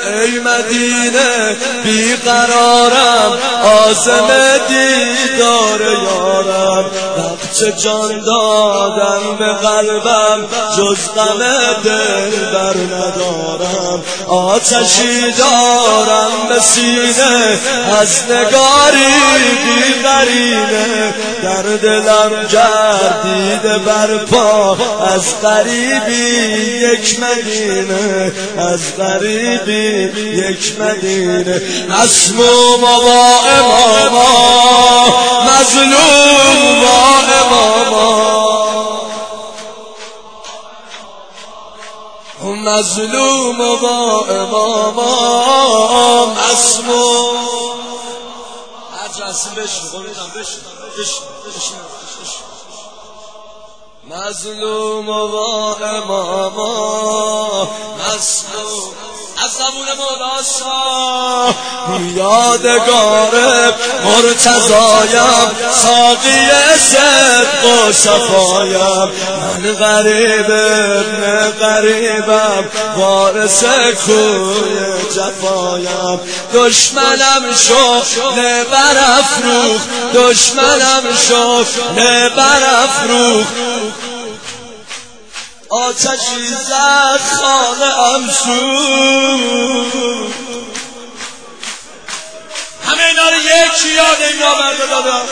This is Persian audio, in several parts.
ای مدینه بیقرارم عازم دیدار یارم نقش جان دادم به قلبم جز غم دلبر ندارم آتشی دارم به سینه از نگاری بی‌قرینه در دلم گردیده برپا از غریبی یک مدینه از غریبی یک مدینه مسموم با اماما مظلوم با اماما مظلوم با اماما مسموم هرچه مظلوم با اماما مسموم از زبون مولا شاه یادگار مرتضایم ساقی صدق و صفایم من غریب ابن غریبم وارث کوی جفایم دشمنم شعله برافروخت دشمنم شعله برافروخت آتشی زد خانه ام سوخت همه اینا رو یکی یاد اینا بردادم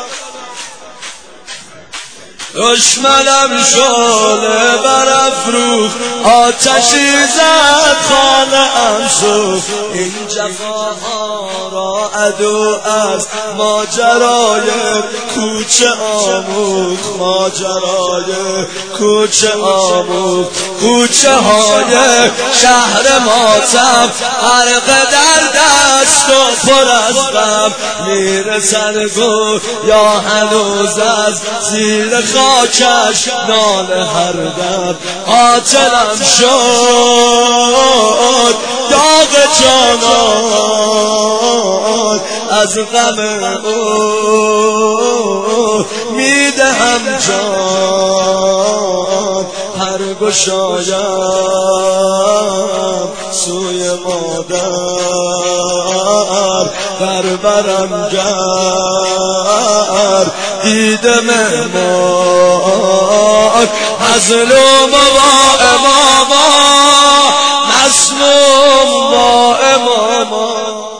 دشمنم شعله برافروخت آتشی زد خانه ام سوخت این جفاها را عدو از ماجرای کوچه آموخت ماجرای کوچه آموخت کوچه های شهر ماتم غرق در دست و پر از غم میرسن گو یا هنوز از زیر خاکش ناله هر دم قاتلم شد داغ جانان از غم او میدهم جان هر گشایم سوی مادر بربرم گر دیده مهمان مظلوم با اماما مسموم با اماما